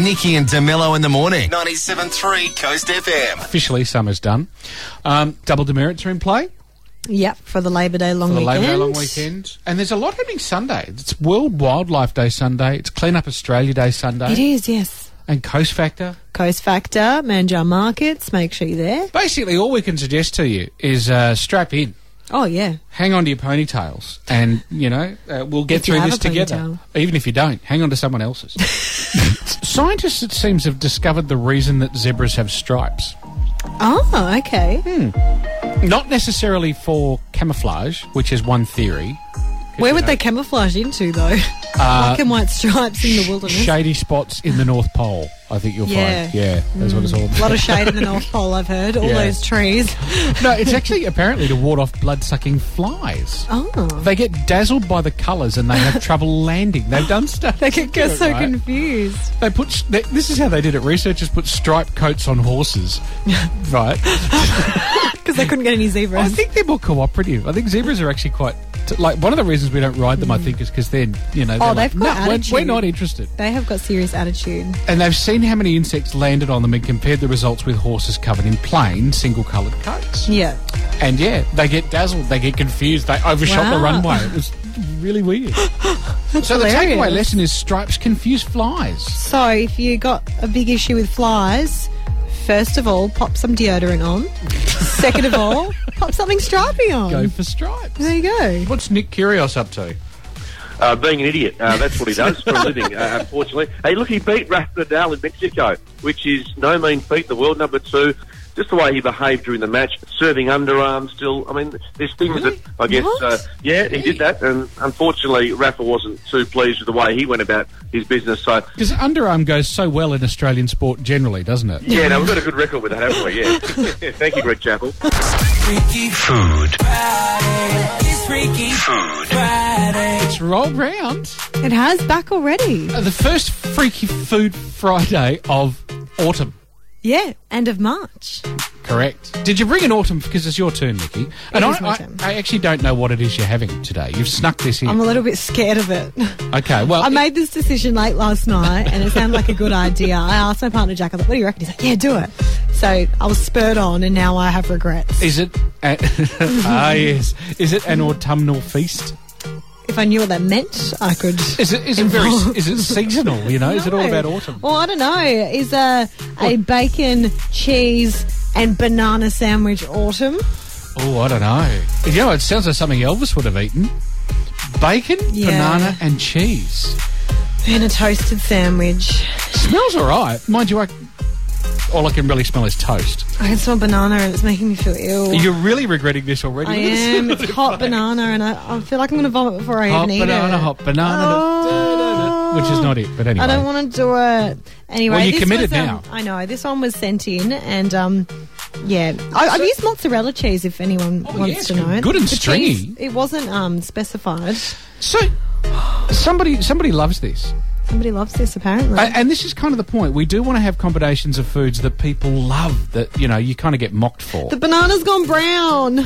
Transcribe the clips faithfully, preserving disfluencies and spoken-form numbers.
Nikki and DeMello in the morning. ninety-seven point three Coast F M. Officially, summer's done. Um, double demerits are in play. Yep, for the Labor Day long for the weekend. Labor Day long weekend. And there's a lot happening Sunday. It's World Wildlife Day Sunday. It's Clean Up Australia Day Sunday. It is, yes. And Coast Factor. Coast Factor, Manjar Markets, make sure you're there. Basically, all we can suggest to you is uh, strap in. Oh, yeah. Hang on to your ponytails and, you know, uh, we'll get If you through have this a together. ponytail. Even if you don't, hang on to someone else's. Scientists, it seems, have discovered the reason that zebras have stripes. Oh, okay. Hmm. Not necessarily for camouflage, which is one theory. Where would know, they camouflage into, though? Uh, Black and white stripes in the wilderness. Shady spots in the North Pole, I think you'll Yeah. find. Yeah, that's what it's all about. A lot of shade in the North Pole, I've heard. All Yeah. those trees. No, it's actually apparently to ward off blood-sucking flies. Oh. They get dazzled by the colours and they have trouble landing. They've done stuff. They get get so right? confused. They put. They, this is how they did it. Researchers put striped coats on horses, right? Because they couldn't get any zebras. I think they're more cooperative. I think zebras are actually quite. T- like one of the reasons we don't ride them, I think, is because then you know. Oh, they're they've like, got no, we're, attitude. we're not interested. They have got serious attitude. And they've seen how many insects landed on them and compared the results with horses covered in plain, single-coloured coats. Yeah. And yeah, they get dazzled, they get confused, they overshot Wow. the runway. It was really weird. So the hilarious. takeaway lesson is stripes confuse flies. So if you got a big issue with flies, first of all, pop some deodorant on. Second of all, pop something stripy on. Go for stripes. There you go. What's Nick Kyrgios up to? Uh, being an idiot. Uh, that's what he does for a living, uh, unfortunately. Hey, look, he beat Rafa Nadal in Mexico, which is no mean feat, the world number two. Just the way he behaved during the match, serving underarm still. I mean, there's things Really? that, I guess, What? uh, yeah, he did that. And unfortunately, Rafa wasn't too pleased with the way he went about his business. So, Because underarm goes so well in Australian sport generally, doesn't it? yeah, no, we've got a good record with that, haven't we? Yeah. Thank you, Greg Chappell. Freaky food. Freaky Food. Friday. It's rolled round. It has back already. Uh, the first Freaky Food Friday of autumn. Yeah, end of March. Correct. Did you bring an autumn? Because it's your turn, Nikki. And is I, my I, turn. I actually don't know what it is you're having today. You've snuck this in. I'm a little bit scared of it. Okay, well... I made this decision late last night and it sounded like a good idea. I asked my partner Jack, I was like, what do you reckon? He's like, yeah, do it. So I was spurred on and now I have regrets. Is it... A, ah, yes. Is it an autumnal feast? If I knew what that meant, I could... Is it, is it very... Is it seasonal, you know? Is it all No. about autumn? Well, I don't know. Is a, a bacon, cheese and banana sandwich autumn? Oh, I don't know. You know, it sounds like something Elvis would have eaten. Bacon, Yeah. banana and cheese. And a toasted sandwich. Smells all right. Mind you, I, all I can really smell is toast. I can smell banana and it's making me feel ill. You're really regretting this already. I am. It's hot banana and I, I feel like I'm going to vomit before I Hot even eat banana, it. hot banana, Oh. da, da, da, which is not it, but anyway. I don't want to do it. Anyway, Well, you're this committed was, um, now. I know. This one was sent in and, um, yeah. I, I've used mozzarella cheese if anyone Oh, wants yes, to know. good and The stringy. cheese, it wasn't um, specified. So, somebody somebody loves this. Somebody loves this, apparently. A- and this is kind of the point. We do want to have combinations of foods that people love, that, you know, you kind of get mocked for. The banana's gone brown.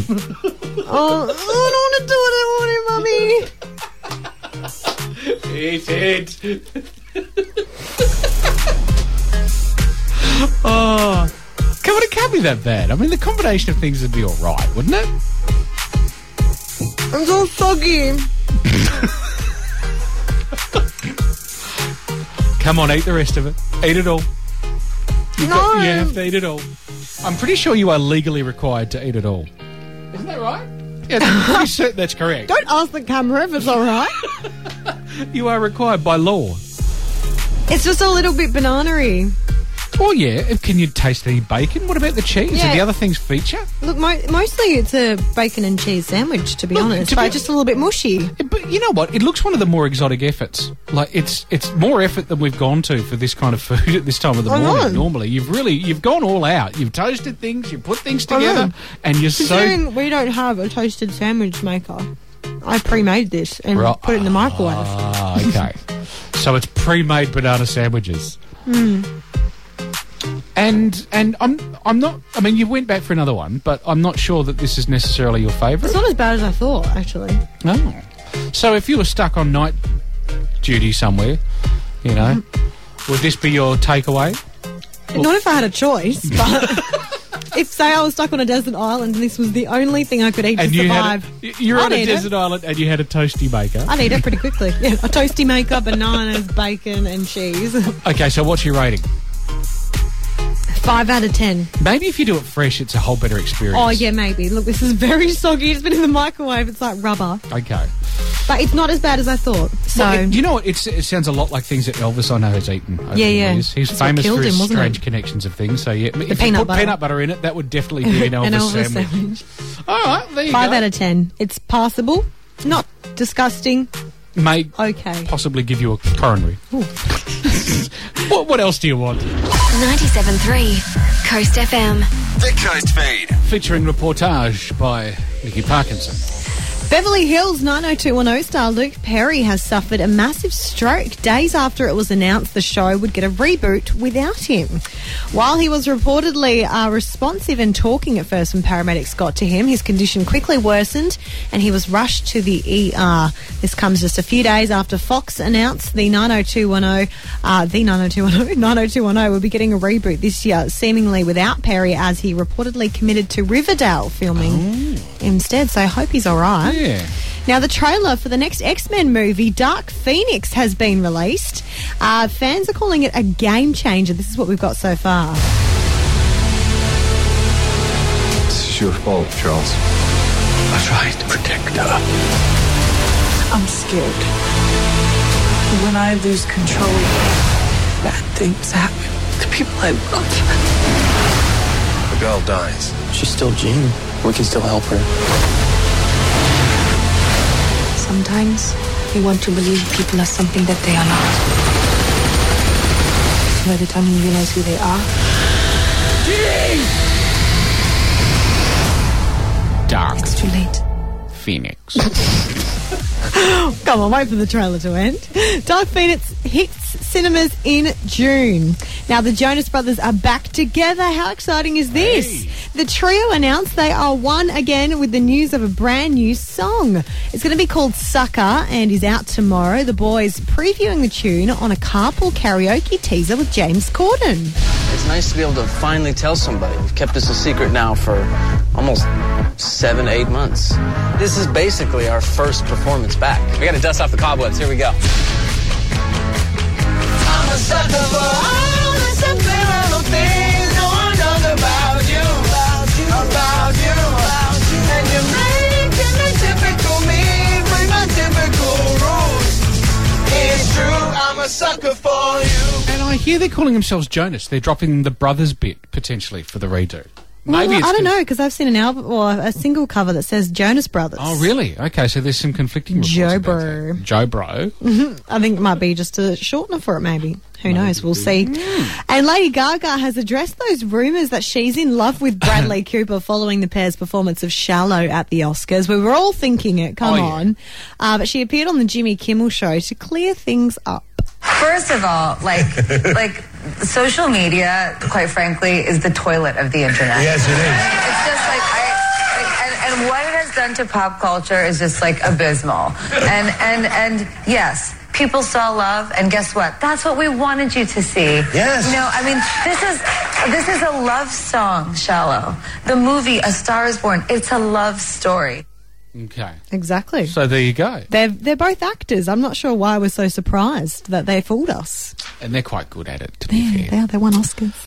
oh, I don't want to do it. I want it, Mummy. Eat it. Oh. Come on, it can't be that bad. I mean, the combination of things would be all right, wouldn't it? I'm so soggy. Come on, eat the rest of it. Eat it all. You've No. got- you have to eat it all. I'm pretty sure you are legally required to eat it all. Isn't that right? Yeah, I'm pretty certain that's correct. Don't ask the camera if it's all right. You are required by law. It's just a little bit banana-y. Well, yeah. Can you taste any bacon? What about the cheese? Yeah. Do the other things feature? Look, mo- mostly it's a bacon and cheese sandwich, to be Look, honest, to but be- just a little bit mushy. Yeah, but you know what? It looks one of the more exotic efforts. Like it's it's more effort than we've gone to for this kind of food at this time of the I morning. know. Normally, you've really you've gone all out. You've toasted things. You put things I know. together, and you're so. Considering we don't have a toasted sandwich maker, I pre-made this and Right. put it in the microwave. Ah, okay. So it's pre-made banana sandwiches. Hmm. And and I'm I'm not. I mean, you went back for another one, but I'm not sure that this is necessarily your favourite. It's not as bad as I thought, actually. Oh. So if you were stuck on night duty somewhere, you know, Would this be your takeaway? Not if I had a choice, but if, say, I was stuck on a desert island and this was the only thing I could eat And to you survive, had a, you're I'd on a eat desert it. island and you had a toasty maker. I'd eat it pretty quickly. Yeah, a toasty maker, bananas, bacon, and cheese. Okay, so what's your rating? Five out of ten. Maybe if you do it fresh, it's a whole better experience. Oh, yeah, maybe. Look, this is very soggy. It's been in the microwave. It's like rubber. Okay. But it's not as bad as I thought. So, Well, it- you know what? It's, it sounds a lot like things that Elvis, I know, has eaten over Yeah, the yeah. years. He's That's what famous killed for his him, wasn't strange it? connections of things. So, yeah, if you peanut put butter. peanut butter in it, that would definitely be an Elvis, an Elvis sandwich. sandwich. All right, there you Five go. out of ten. It's passable. Not disgusting. May Okay. possibly give you a coronary. what, what else do you want? ninety-seven point three Coast F M. The Coast Feed. Featuring reportage by Nikki Parkinson. Beverly Hills nine oh two one oh star Luke Perry has suffered a massive stroke days after it was announced the show would get a reboot without him. While he was reportedly uh, responsive and talking at first when paramedics got to him, his condition quickly worsened and he was rushed to the E R. This comes just a few days after Fox announced the nine oh two one oh, uh, the nine oh two one oh, nine oh two one oh will be getting a reboot this year, seemingly without Perry, as he reportedly committed to Riverdale filming Oh. instead. So I hope he's all right. Yeah. Now, the trailer for the next X-Men movie, Dark Phoenix, has been released. Uh, fans are calling it a game changer. This is what we've got so far. This is your fault, Charles. I tried to protect her. I'm scared. When I lose control, bad things happen to people I love. The girl dies. She's still Jean. We can still help her. Sometimes we want to believe people are something that they are not. By the time you realize who they are, Dark it's too late. Phoenix. Come on, wait for the trailer to end. Dark Phoenix hits cinemas in June. Now, the Jonas Brothers are back together. How exciting is this? Hey. The trio announced they are one again with the news of a brand new song. It's going to be called Sucker and is out tomorrow. The boys previewing the tune on a carpool karaoke teaser with James Corden. It's nice to be able to finally tell somebody. We've kept this a secret now for almost seven, eight months. This is basically our first performance back. We gotta dust off the cobwebs. Here we go. I'm a sucker for all the simple little things no one knows about you, about you, about you. And you're making the typical me break my typical rules. It's true, I'm a sucker for you. And I hear they're calling themselves Jonas. They're dropping the brothers bit, potentially, for the redo. Maybe well, it's I don't con- know, because I've seen an album or a single cover that says Jonas Brothers. Oh, really? Okay, so there's some conflicting reports Joe about Bro. that. Joe Bro. I think it might be just a shortener for it, maybe. Who knows? We'll see. And Lady Gaga has addressed those rumours that she's in love with Bradley Cooper following the pair's performance of Shallow at the Oscars. We were all thinking it, come Oh, yeah. on. Uh, but she appeared on the Jimmy Kimmel Show to clear things up. First of all, like, like social media, quite frankly, is the toilet of the internet. Yes, it is. It's just like I, like, and, and what it has done to pop culture is just like abysmal. And and and yes, people saw love, and guess what? That's what we wanted you to see. Yes. You know, I mean, this is this is a love song, Shallow. The movie A Star Is Born. It's a love story. Okay. Exactly. So there you go. They're, they're both actors. I'm not sure why we're so surprised that they fooled us. And they're quite good at it, to be Yeah, fair. they are. They won Oscars.